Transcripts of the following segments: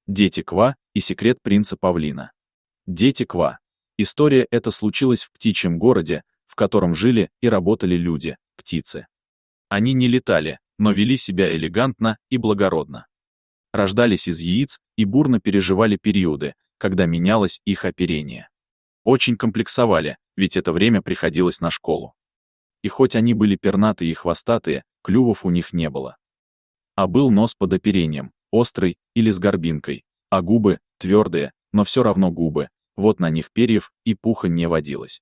Дети Ква и секрет принца Павлина. Дети Ква. История эта случилась в птичьем городе, в котором жили и работали люди, птицы. Они не летали, но вели себя элегантно и благородно. Рождались из яиц и бурно переживали периоды, когда менялось их оперение. Очень комплексовали, ведь это время приходилось на школу. И хоть они были пернатые и хвостатые, клювов у них не было. А был нос под оперением, острый или с горбинкой, а губы твердые, но все равно губы, вот на них перьев и пуха не водилось.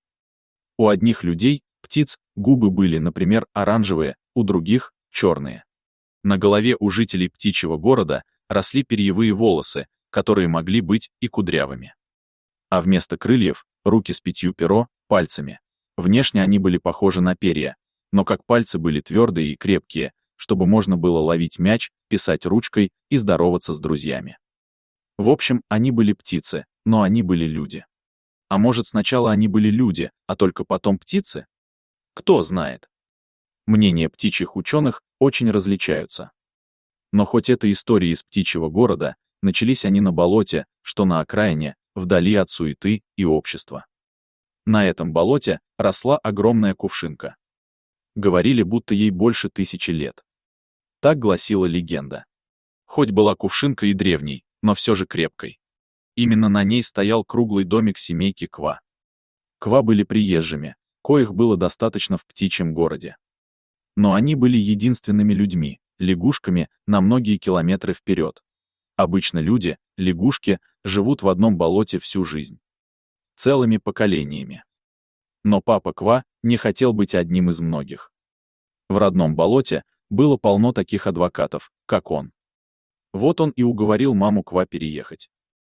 У одних людей, птиц, губы были, например, оранжевые, у других — черные. На голове у жителей птичьего города росли перьевые волосы, которые могли быть и кудрявыми. А вместо крыльев — руки с 5 перо, пальцами. Внешне они были похожи на перья, но как пальцы были твердые и крепкие, чтобы можно было ловить мяч, писать ручкой и здороваться с друзьями. В общем, они были птицы, но они были люди. А может, сначала они были люди, а только потом птицы? Кто знает. Мнения птичьих ученых очень различаются. Но хоть это истории из птичьего города, начались они на болоте, что на окраине, вдали от суеты и общества. На этом болоте росла огромная кувшинка. Говорили, будто ей больше 1000 лет. Так гласила легенда. Хоть была кувшинка и древней, но все же крепкой. Именно на ней стоял круглый домик семейки Ква. Ква были приезжими, коих было достаточно в птичьем городе. Но они были единственными людьми, лягушками, на многие километры вперед. Обычно люди, лягушки, живут в одном болоте всю жизнь. Целыми поколениями. Но папа Ква не хотел быть одним из многих. В родном болоте было полно таких адвокатов, как он. Вот он и уговорил маму Ква переехать.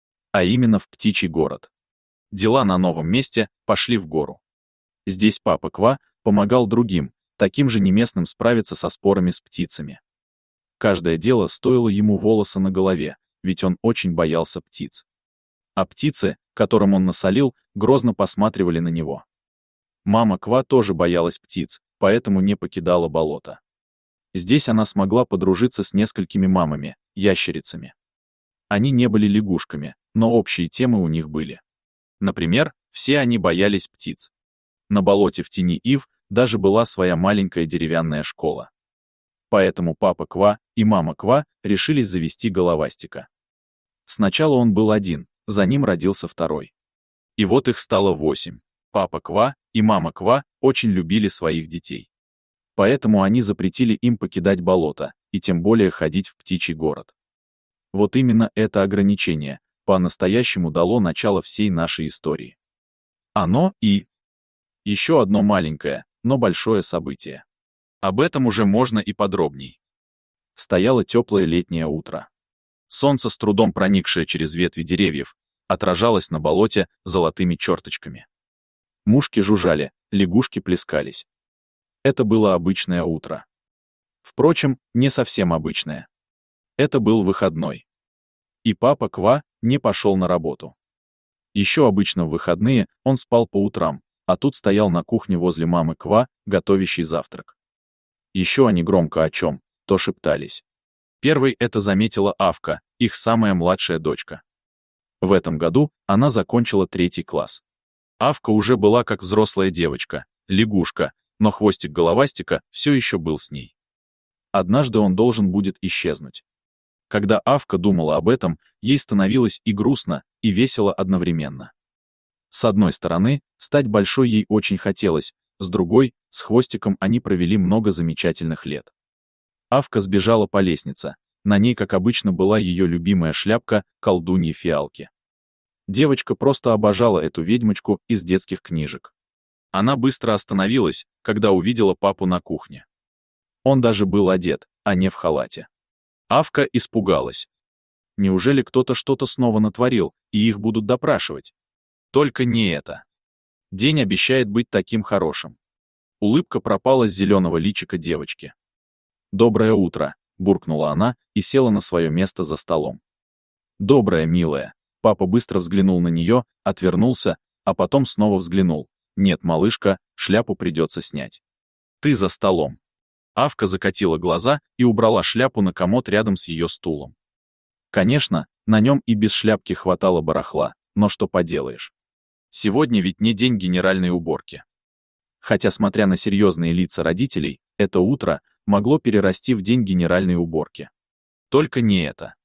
А именно в птичий город. Дела на новом месте пошли в гору. Здесь папа Ква помогал другим, таким же неместным справиться со спорами с птицами. Каждое дело стоило ему волоса на голове, ведь он очень боялся птиц. А птицы, которым он насолил, грозно посматривали на него. Мама Ква тоже боялась птиц, поэтому не покидала болото. Здесь она смогла подружиться с несколькими мамами, ящерицами. Они не были лягушками, но общие темы у них были. Например, все они боялись птиц. На болоте в тени ив даже была своя маленькая деревянная школа. Поэтому папа Ква и мама Ква решились завести головастика. Сначала он был один, за ним родился второй. И вот их стало 8. Папа Ква и мама Ква очень любили своих детей. Поэтому они запретили им покидать болото, и тем более ходить в птичий город. Вот именно это ограничение по-настоящему дало начало всей нашей истории. Оно и еще одно маленькое, но большое событие. Об этом уже можно и подробней. Стояло теплое летнее утро. Солнце, с трудом проникшее через ветви деревьев, отражалось на болоте золотыми черточками. Мушки жужжали, лягушки плескались. Это было обычное утро. Впрочем, не совсем обычное. Это был выходной. И папа Ква не пошел на работу. Еще обычно в выходные он спал по утрам, а тут стоял на кухне возле мамы Ква, готовящий завтрак. Еще они громко о чем-то шептались. Первой это заметила Авка, их самая младшая дочка. В этом году она закончила 3 класс. Авка уже была как взрослая девочка, лягушка, но хвостик головастика все еще был с ней. Однажды он должен будет исчезнуть. Когда Авка думала об этом, ей становилось и грустно, и весело одновременно. С одной стороны, стать большой ей очень хотелось, с другой, с хвостиком они провели много замечательных лет. Авка сбежала по лестнице, на ней, как обычно, была ее любимая шляпка колдуньи Фиалки. Девочка просто обожала эту ведьмочку из детских книжек. Она быстро остановилась, когда увидела папу на кухне. Он даже был одет, а не в халате. Авка испугалась. Неужели кто-то что-то снова натворил, и их будут допрашивать? Только не это. День обещает быть таким хорошим. Улыбка пропала с зеленого личика девочки. «Доброе утро», — буркнула она и села на свое место за столом. «Доброе, милая». Папа быстро взглянул на нее, отвернулся, а потом снова взглянул. «Нет, малышка, шляпу придется снять. Ты за столом». Авка закатила глаза и убрала шляпу на комод рядом с ее стулом. Конечно, На нем и без шляпки хватало барахла, но что поделаешь. Сегодня ведь не день генеральной уборки. Хотя, смотря на серьезные лица родителей, это утро могло перерасти в день генеральной уборки. Только не это.